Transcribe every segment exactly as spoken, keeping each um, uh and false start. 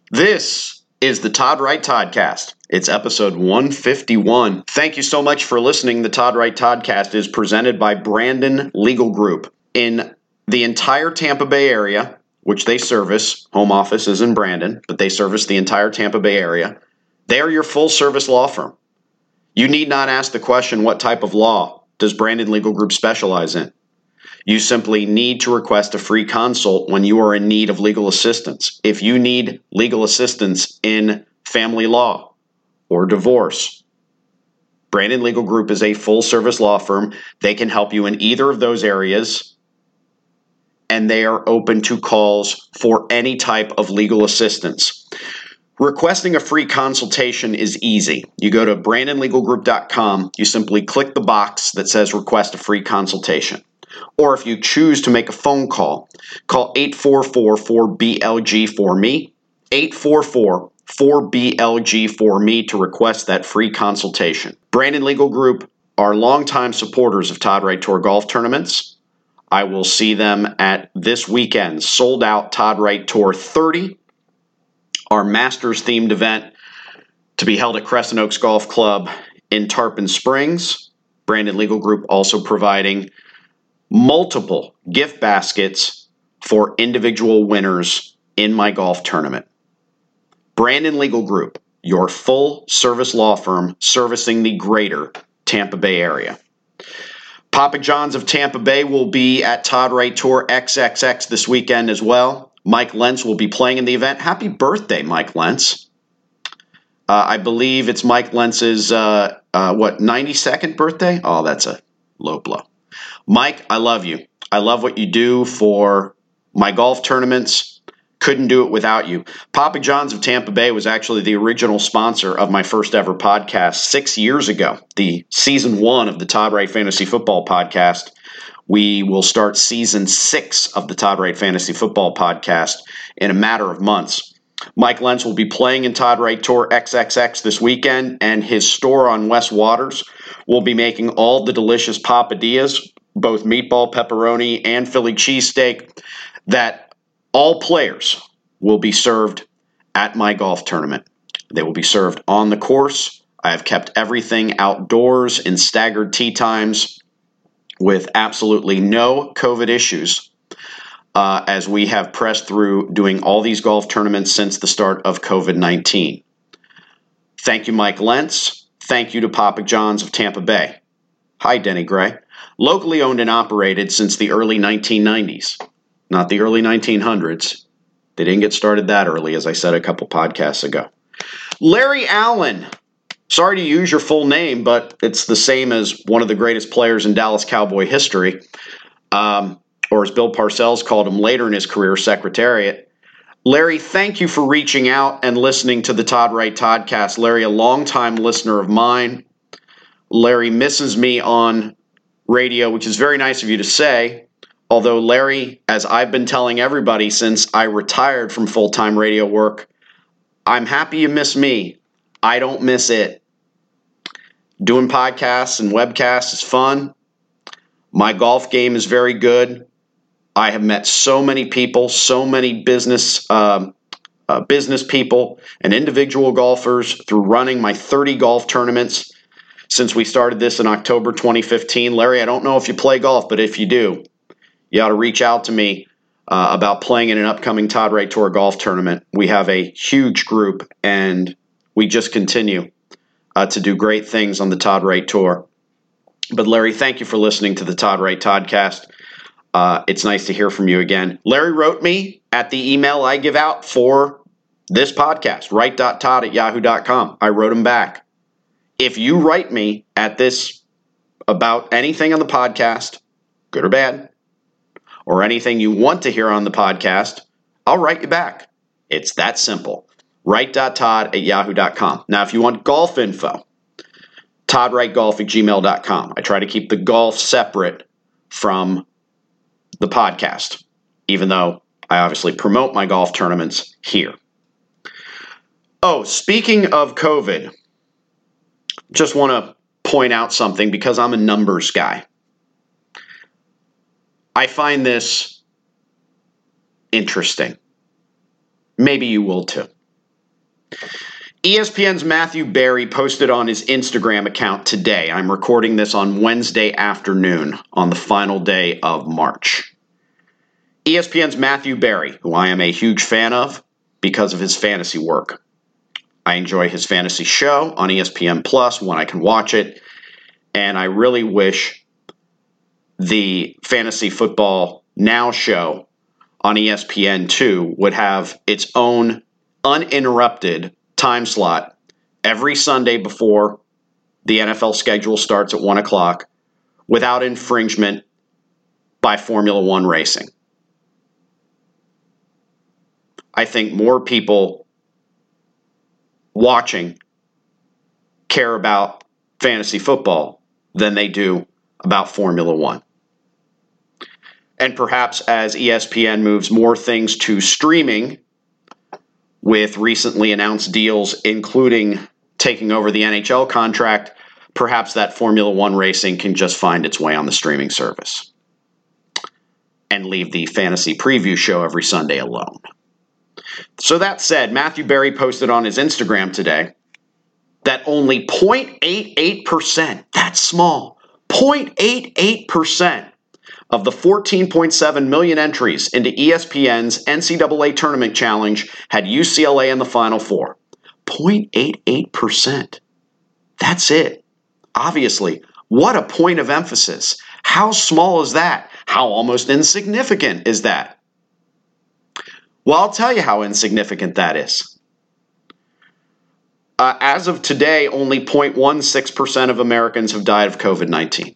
This is the Todd Wright Toddcast. It's episode one fifty-one. Thank you so much for listening. The Todd Wright Toddcast is presented by Brandon Legal Group. In the entire Tampa Bay area, which they service, home office is in Brandon, but they service the entire Tampa Bay area, they are your full-service law firm. You need not ask the question, what type of law does Brandon Legal Group specialize in? You simply need to request a free consult when you are in need of legal assistance. If you need legal assistance in family law or divorce, Brandon Legal Group is a full-service law firm. They can help you in either of those areas, and they are open to calls for any type of legal assistance. Requesting a free consultation is easy. You go to brandon legal group dot com. You simply click the box that says request a free consultation. Or if you choose to make a phone call, call eight four four, four B L G for me, eight four four, four B L G for me to request that free consultation. Brandon Legal Group are longtime supporters of Todd Wright Tour golf tournaments. I will see them at this weekend's sold-out Todd Wright Tour thirty, our Masters-themed event to be held at Crescent Oaks Golf Club in Tarpon Springs. Brandon Legal Group also providing multiple gift baskets for individual winners in my golf tournament. Brandon Legal Group, your full-service law firm servicing the greater Tampa Bay area. Papa John's of Tampa Bay will be at Todd Wright Tour triple X this weekend as well. Mike Lentz will be playing in the event. Happy birthday, Mike Lentz. Uh, I believe it's Mike Lentz's, uh, uh, what, ninety-second birthday? Oh, that's a low blow. Mike, I love you. I love what you do for my golf tournaments. Couldn't do it without you. Papa John's of Tampa Bay was actually the original sponsor of my first ever podcast six years ago, the season one of the Todd Wright Fantasy Football Podcast. We will start season six of the Todd Wright Fantasy Football Podcast in a matter of months. Mike Lentz will be playing in Todd Wright Tour triple X this weekend, and his store on West Waters will be making all the delicious papadillas, both meatball, pepperoni, and Philly cheesesteak, that all players will be served at my golf tournament. They will be served on the course. I have kept everything outdoors in staggered tee times with absolutely no COVID issues uh, as we have pressed through doing all these golf tournaments since the start of COVID nineteen. Thank you, Mike Lentz. Thank you to Papa John's of Tampa Bay. Hi, Denny Gray. Locally owned and operated since the early nineteen nineties, not the early nineteen hundreds. They didn't get started that early, as I said a couple podcasts ago. Larry Allen. Sorry to use your full name, but it's the same as one of the greatest players in Dallas Cowboy history, um, or as Bill Parcells called him later in his career, Secretariat. Larry, thank you for reaching out and listening to the Todd Wright Toddcast. Larry, a longtime listener of mine. Larry misses me on radio, which is very nice of you to say. Although, Larry, as I've been telling everybody since I retired from full-time radio work, I'm happy you miss me. I don't miss it. Doing podcasts and webcasts is fun. My golf game is very good. I have met so many people, so many business um, uh, business people and individual golfers through running my thirty golf tournaments since we started this in October twenty fifteen. Larry, I don't know if you play golf, but if you do, you ought to reach out to me uh, about playing in an upcoming Todd Wright Tour golf tournament. We have a huge group, and we just continue uh, to do great things on the Todd Wright Tour. But Larry, thank you for listening to the Todd Wright Toddcast. Uh, it's nice to hear from you again. Larry wrote me at the email I give out for this podcast, wright dot todd at yahoo dot com. I wrote him back. If you write me at this about anything on the podcast, good or bad, or anything you want to hear on the podcast, I'll write you back. It's that simple. wright dot todd at yahoo dot com. Now, if you want golf info, todd wright golf at gmail dot com. I try to keep the golf separate from the podcast, even though I obviously promote my golf tournaments here. Oh, speaking of COVID, just want to point out something because I'm a numbers guy. I find this interesting. Maybe you will too. E S P N's Matthew Berry posted on his Instagram account today. I'm recording this on Wednesday afternoon on the final day of March. E S P N's Matthew Berry, who I am a huge fan of because of his fantasy work. I enjoy his fantasy show on E S P N Plus when I can watch it, and I really wish the Fantasy Football Now show on E S P N two would have its own uninterrupted time slot every Sunday before the N F L schedule starts at one o'clock without infringement by Formula One racing. I think more people watching care about fantasy football than they do about Formula One. And perhaps as E S P N moves more things to streaming, with recently announced deals, including taking over the N H L contract, perhaps that Formula One racing can just find its way on the streaming service and leave the fantasy preview show every Sunday alone. So that said, Matthew Berry posted on his Instagram today that only zero point eight eight percent, that's small, zero point eight eight percent of the fourteen point seven million entries into E S P N's N C double A Tournament Challenge had U C L A in the Final Four. zero point eight eight percent. That's it. Obviously, what a point of emphasis. How small is that? How almost insignificant is that? Well, I'll tell you how insignificant that is. Uh, as of today, only zero point one six percent of Americans have died of COVID nineteen.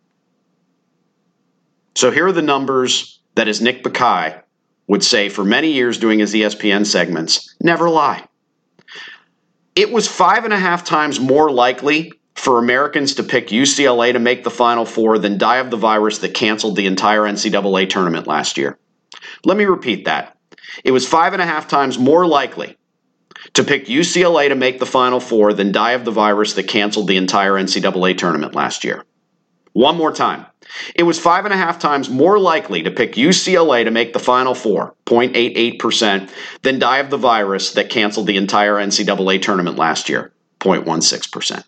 So here are the numbers that, as Nick Bakay would say for many years doing his E S P N segments, never lie. It was five and a half times more likely for Americans to pick U C L A to make the Final Four than die of the virus that canceled the entire N C double A tournament last year. Let me repeat that. It was five and a half times more likely to pick U C L A to make the Final Four than die of the virus that canceled the entire N C double A tournament last year. One more time. It was five and a half times more likely to pick U C L A to make the Final Four, zero point eight eight percent, than die of the virus that canceled the entire N C double A tournament last year, zero point one six percent.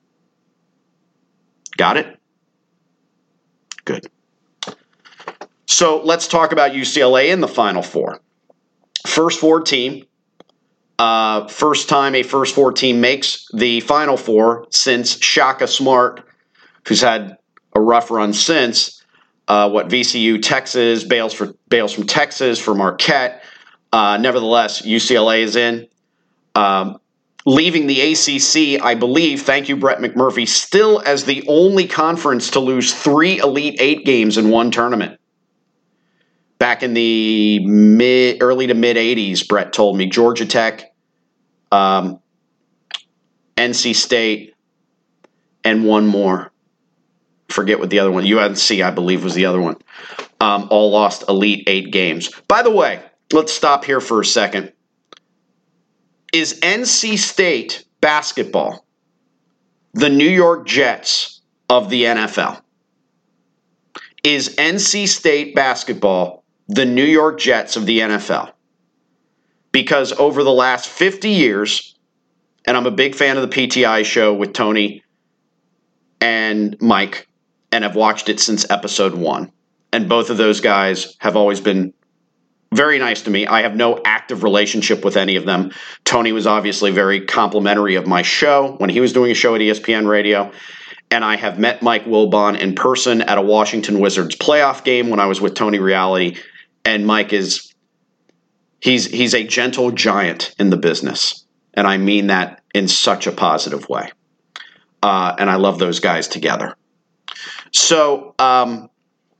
Got it? Good. So let's talk about U C L A in the Final Four. First four team. Uh, first time a first four team makes the Final Four since Shaka Smart, who's had a rough run since, uh, what, V C U, Texas, Bales, for, Bales from Texas, for Marquette. Uh, nevertheless, U C L A is in. Um, leaving the A C C, I believe, thank you, Brett McMurphy, still as the only conference to lose three Elite Eight games in one tournament. Back in the mid, early to mid-eighties, Brett told me, Georgia Tech, um, N C State, and one more. Forget what the other one, U N C, I believe, was the other one. Um, all lost Elite Eight games. By the way, let's stop here for a second. Is N C State basketball the New York Jets of the N F L? Is N C State basketball the New York Jets of the N F L? Because over the last fifty years, and I'm a big fan of the P T I show with Tony and Mike, and I've watched it since episode one. And both of those guys have always been very nice to me. I have no active relationship with any of them. Tony was obviously very complimentary of my show when he was doing a show at E S P N Radio. And I have met Mike Wilbon in person at a Washington Wizards playoff game when I was with Tony Reality. And Mike is, he's he's a gentle giant in the business. And I mean that in such a positive way. Uh, and I love those guys together. So, um,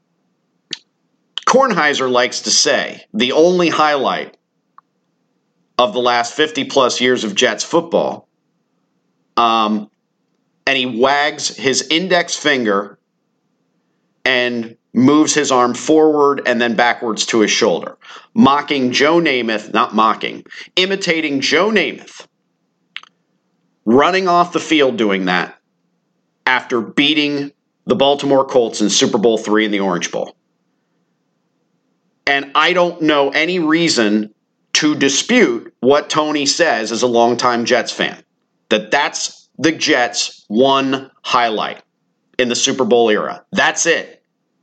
Kornheiser likes to say the only highlight of the last fifty plus years of Jets football, um, and he wags his index finger and moves his arm forward and then backwards to his shoulder, mocking Joe Namath, not mocking, imitating Joe Namath, running off the field doing that after beating the Baltimore Colts in Super Bowl three in the Orange Bowl. And I don't know any reason to dispute what Tony says as a longtime Jets fan, that that's the Jets' one highlight in the Super Bowl era. That's it.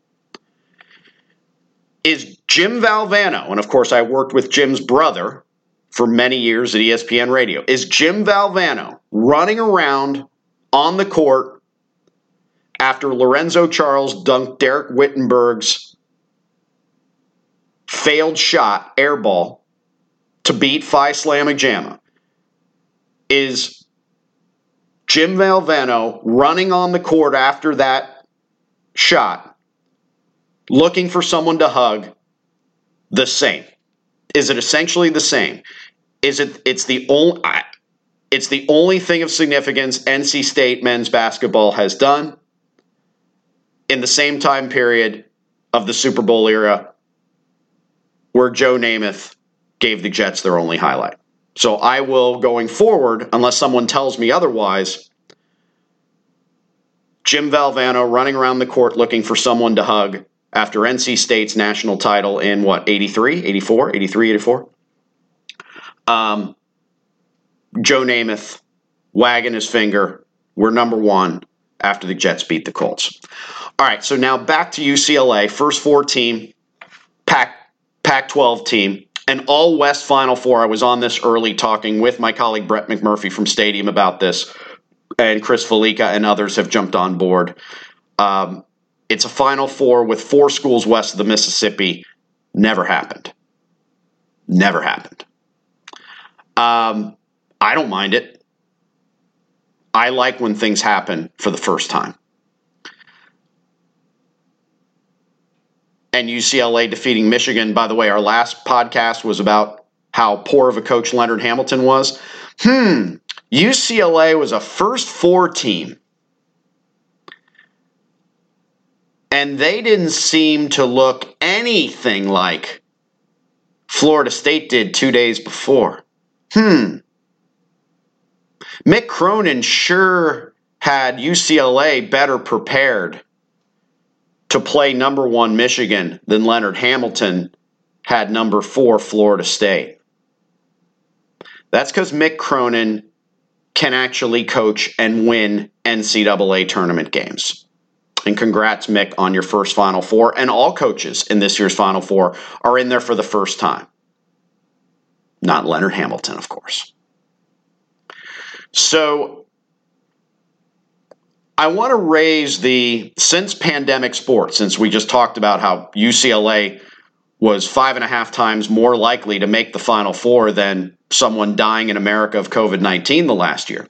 Is Jim Valvano, and of course I worked with Jim's brother for many years at E S P N Radio, is Jim Valvano running around on the court after Lorenzo Charles dunked Derek Whittenberg's failed shot, air ball, to beat Phi Slama Jama? Is Jim Valvano running on the court after that shot, looking for someone to hug, the same? Is it essentially the same? Is it? It's the only. It's the only thing of significance N C State men's basketball has done in the same time period of the Super Bowl era, where Joe Namath gave the Jets their only highlight. So I will, going forward, unless someone tells me otherwise, Jim Valvano running around the court looking for someone to hug after N C State's national title in, what, eighty-three, eighty-four, eighty-three, eighty-four? Um, Joe Namath wagging his finger, we're number one, after the Jets beat the Colts. All right, so now back to U C L A, first four team, Pac, Pac twelve team, an all-West Final Four. I was on this early talking with my colleague Brett McMurphy from Stadium about this, and Chris Felica and others have jumped on board. Um, it's a Final Four with four schools west of the Mississippi. Never happened. Never happened. Um, I don't mind it. I like when things happen for the first time. And U C L A defeating Michigan. By the way, our last podcast was about how poor of a coach Leonard Hamilton was. Hmm. U C L A was a first four team. And they didn't seem to look anything like Florida State did two days before. Hmm. Mick Cronin sure had U C L A better prepared to play number one Michigan than Leonard Hamilton had number four Florida State. That's because Mick Cronin can actually coach and win N C double A tournament games. And congrats, Mick, on your first Final Four. And all coaches in this year's Final Four are in there for the first time. Not Leonard Hamilton, of course. So I want to raise the, since pandemic sports, since we just talked about how U C L A was five and a half times more likely to make the Final Four than someone dying in America of COVID nineteen the last year.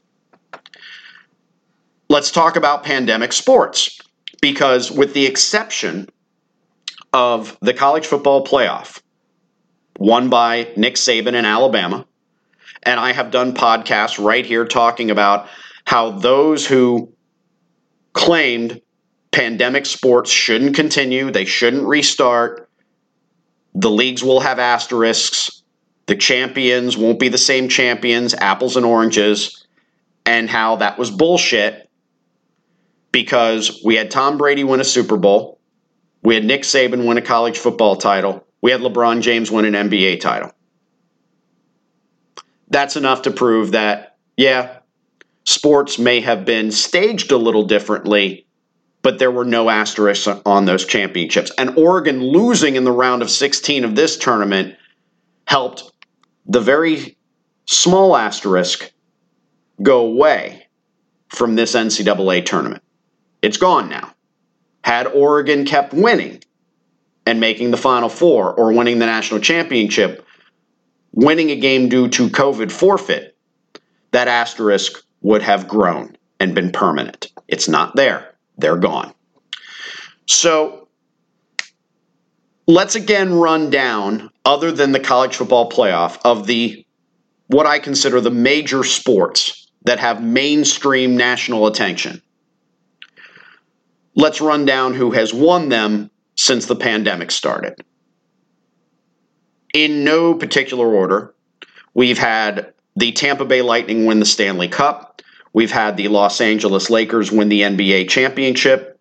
Let's talk about pandemic sports, because with the exception of the college football playoff, won by Nick Saban in Alabama, and I have done podcasts right here talking about how those who claimed pandemic sports shouldn't continue, they shouldn't restart, the leagues will have asterisks, the champions won't be the same champions, apples and oranges, and how that was bullshit because we had Tom Brady win a Super Bowl, we had Nick Saban win a college football title, we had LeBron James win an N B A title. That's enough to prove that, yeah, sports may have been staged a little differently, but there were no asterisks on those championships. And Oregon losing in the round of sixteen of this tournament helped the very small asterisk go away from this N C double A tournament. It's gone now. Had Oregon kept winning and making the Final Four or winning the national championship, winning a game due to COVID forfeit, that asterisk would have grown and been permanent. It's not there. They're gone. So let's again run down, other than the college football playoff, of the what I consider the major sports that have mainstream national attention. Let's run down who has won them since the pandemic started. In no particular order, we've had the Tampa Bay Lightning win the Stanley Cup. We've had the Los Angeles Lakers win the N B A championship.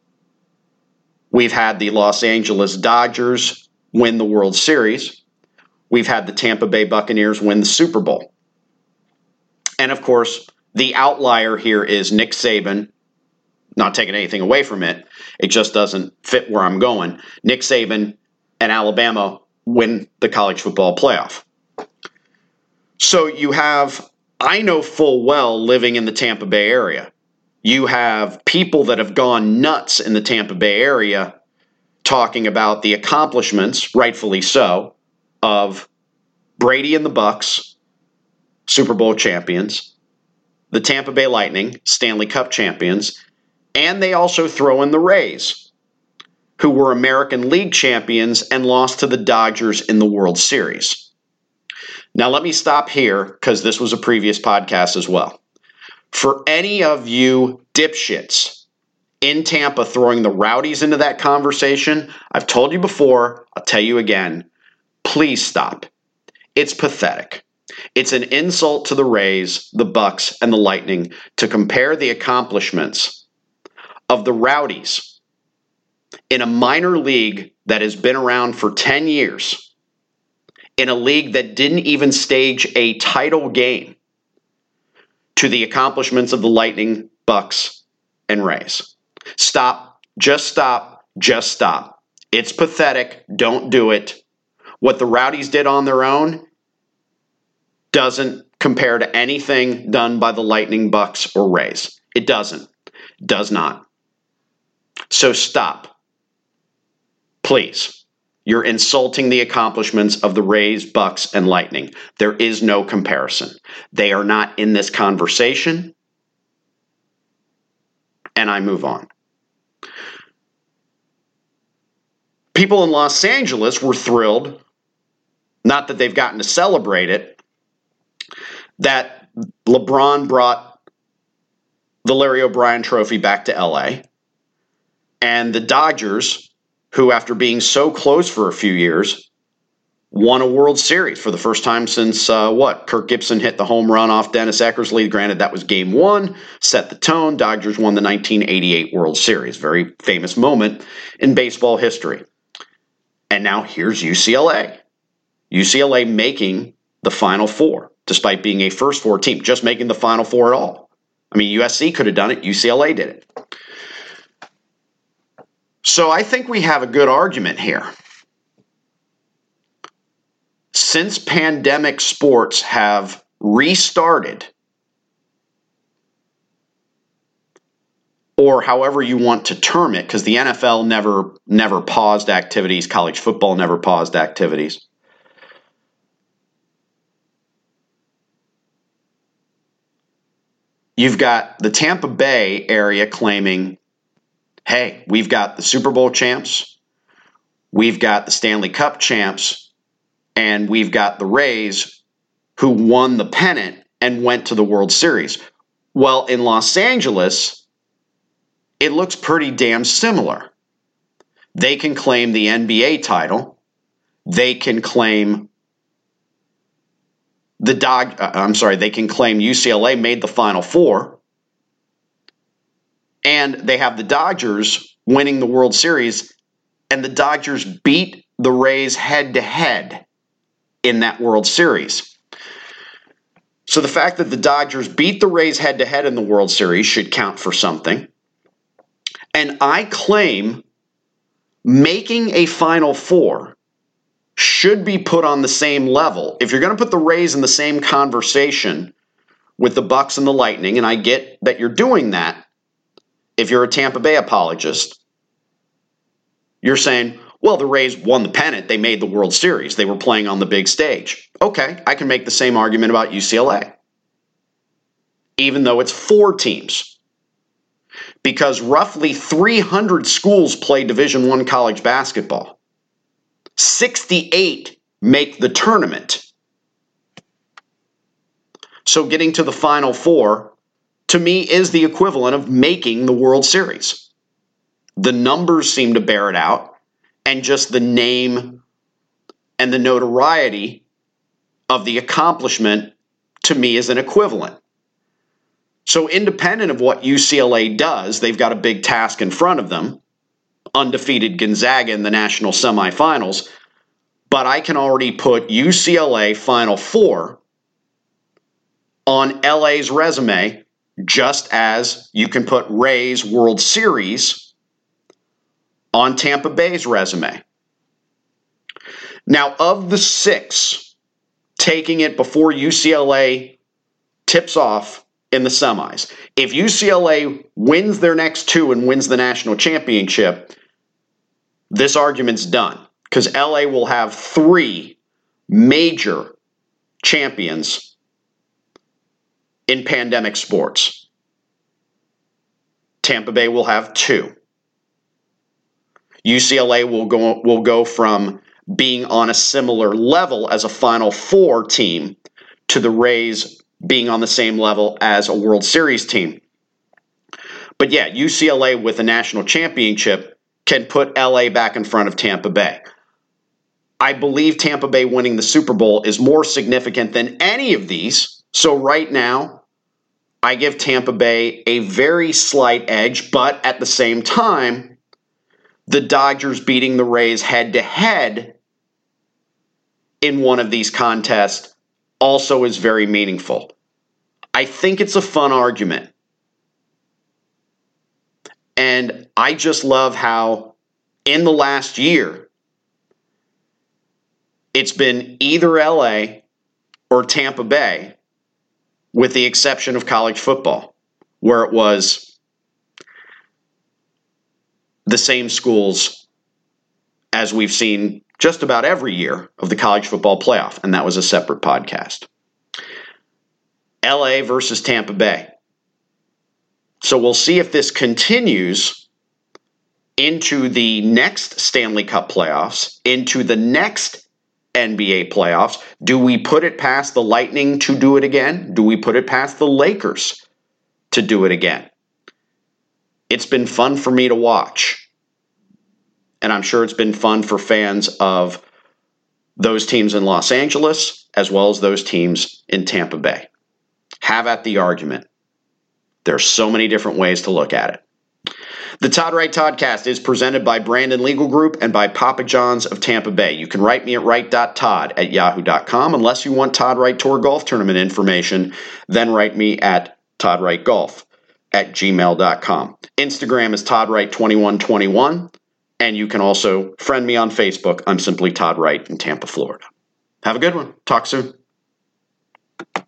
We've had the Los Angeles Dodgers win the World Series. we've had the Tampa Bay Buccaneers win the Super Bowl. And of course, the outlier here is Nick Saban. Not taking anything away from it. It just doesn't fit where I'm going. Nick Saban and Alabama win the college football playoff. So you have, I know full well, living in the Tampa Bay area, you have people that have gone nuts in the Tampa Bay area talking about the accomplishments, rightfully so, of Brady and the Bucs, Super Bowl champions, the Tampa Bay Lightning, Stanley Cup champions, and they also throw in the Rays, who were American League champions and lost to the Dodgers in the World Series. Now, let me stop here because this was a previous podcast as well. For any of you dipshits in Tampa throwing the Rowdies into that conversation, I've told you before, I'll tell you again, please stop. It's pathetic. It's an insult to the Rays, the Bucs, and the Lightning to compare the accomplishments of the Rowdies in a minor league that has been around for ten years, in a league that didn't even stage a title game, to the accomplishments of the Lightning, Bucs, and Rays. Stop. Just stop. Just stop. It's pathetic. Don't do it. What the Rowdies did on their own doesn't compare to anything done by the Lightning, Bucs, or Rays. It doesn't. Does not. So stop. Please. You're insulting the accomplishments of the Rays, Bucs, and Lightning. There is no comparison. They are not in this conversation. And I move on. People in Los Angeles were thrilled, not that they've gotten to celebrate it, that LeBron brought the Larry O'Brien Trophy back to L A. And the Dodgers, who after being so close for a few years, won a World Series for the first time since, uh, what, Kirk Gibson hit the home run off Dennis Eckersley. Granted, that was game one, set the tone. Dodgers won the nineteen eighty-eight World Series. Very famous moment in baseball history. And now here's U C L A. U C L A making the Final Four, despite being a first four team, just making the Final Four at all. I mean, U S C could have done it. U C L A did it. So I think we have a good argument here. Since pandemic sports have restarted, or however you want to term it, because the N F L never, never paused activities, college football never paused activities. You've got the Tampa Bay area claiming, hey, we've got the Super Bowl champs, we've got the Stanley Cup champs, and we've got the Rays who won the pennant and went to the World Series. Well, in Los Angeles, it looks pretty damn similar. They can claim the N B A title. They can claim the Dog. Uh, I'm sorry. They can claim U C L A made the Final Four. And they have the Dodgers winning the World Series, and the Dodgers beat the Rays head-to-head in that World Series. So the fact that the Dodgers beat the Rays head-to-head in the World Series should count for something. And I claim making a Final Four should be put on the same level. If you're going to put the Rays in the same conversation with the Bucs and the Lightning, and I get that you're doing that, if you're a Tampa Bay apologist, you're saying, well, the Rays won the pennant. They made the World Series. They were playing on the big stage. Okay, I can make the same argument about U C L A, even though it's four teams. Because roughly three hundred schools play Division I college basketball. sixty-eight make the tournament. So getting to the Final Four, to me, is the equivalent of making the World Series. The numbers seem to bear it out, and just the name and the notoriety of the accomplishment, to me, is an equivalent. So independent of what U C L A does, they've got a big task in front of them, undefeated Gonzaga in the national semifinals. but I can already put U C L A Final Four on L A's resume, just as you can put Rays World Series on Tampa Bay's resume. Now, of the six, taking it before U C L A tips off in the semis, if U C L A wins their next two and wins the national championship, this argument's done, because L A will have three major champions in pandemic sports. Tampa Bay will have two. U C L A will go, will go from being on a similar level as a Final Four team to the Rays being on the same level as a World Series team. But yeah, U C L A with a national championship can put L A back in front of Tampa Bay. I believe Tampa Bay winning the Super Bowl is more significant than any of these. So right now, I give Tampa Bay a very slight edge, but at the same time, the Dodgers beating the Rays head-to-head in one of these contests also is very meaningful. I think it's a fun argument. And I just love how in the last year, it's been either L A or Tampa Bay, with the exception of college football, where it was the same schools as we've seen just about every year of the college football playoff, and that was a separate podcast. L A versus Tampa Bay. So we'll see if this continues into the next Stanley Cup playoffs, into the next N B A playoffs. Do we put it past the Lightning to do it again? Do we put it past the Lakers to do it again? It's been fun for me to watch. And I'm sure it's been fun for fans of those teams in Los Angeles as well as those teams in Tampa Bay. Have at the argument. There's so many different ways to look at it. The Todd Wright Toddcast is presented by Brandon Legal Group and by Papa John's of Tampa Bay. You can write me at wright dot todd at yahoo dot com. Unless you want Todd Wright Tour Golf Tournament information, then write me at toddwrightgolf at gmail dot com. Instagram is Todd Wright twenty-one twenty-one, and you can also friend me on Facebook. I'm simply Todd Wright in Tampa, Florida. Have a good one. Talk soon.